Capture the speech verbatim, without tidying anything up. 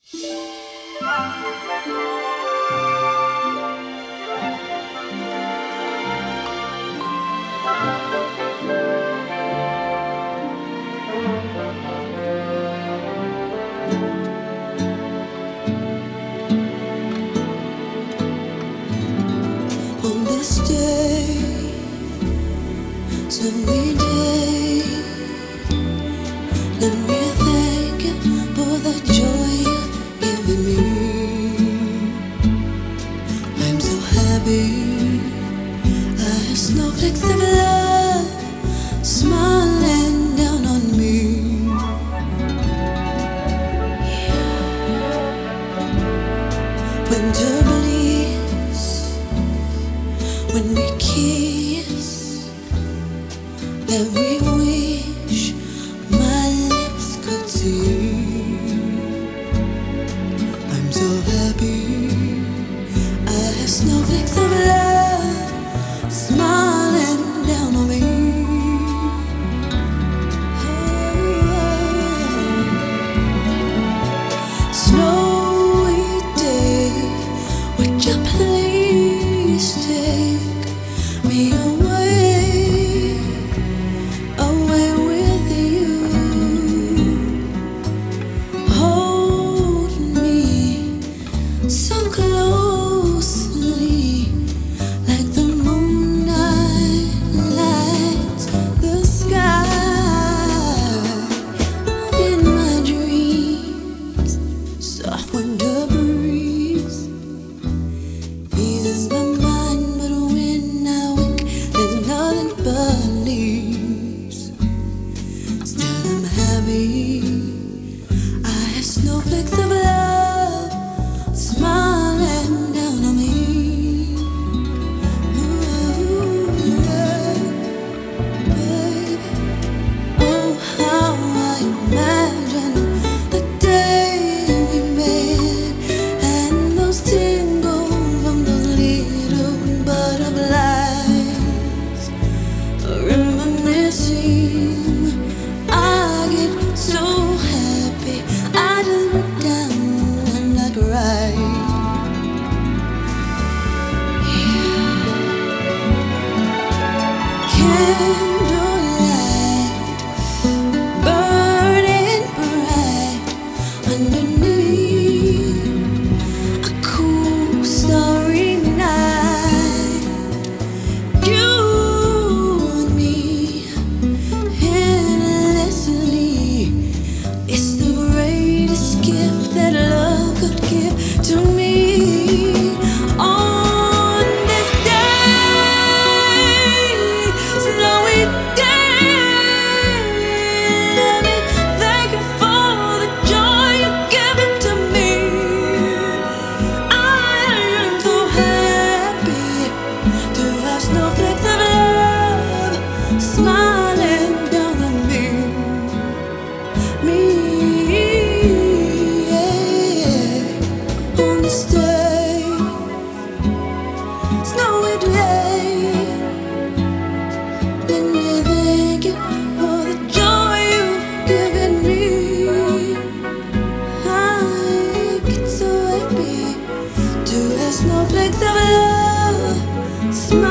On this day, snowy day, let me thank you for the joy you've given me. I'm so happy, I have snowflakes of love smiling down on me. Winter bleeds when we kiss, every wish my lips could see. I'm so happy, I have snowflakes of love smiling down on me. Oh, snowy day, would you please take me away, away with you? Hold me so closely, like the moonlight lights the sky. In my dreams, soft winter breeze eases my mind, but when I wake, there's nothing but leaves. Still I'm happy, I have snowflakes of love smiling down on me. Ooh, yeah, baby. Oh, how I imagine the day we met, and those tingles from those little butterflies. Reminiscing, I get so happy, I just break down and I cry. Candlelight burning bright underneath a cool starry night. You and me endlessly. It's the greatest gift that love could give to me. On this day, snowy day, let me thank you for the joy you've given to me. I am so happy to have snowflakes of love smiling down on me. Me, yeah. On this day, snowy day, let me thank you for the joy you've given me. I get so happy to have snowflakes of love smiling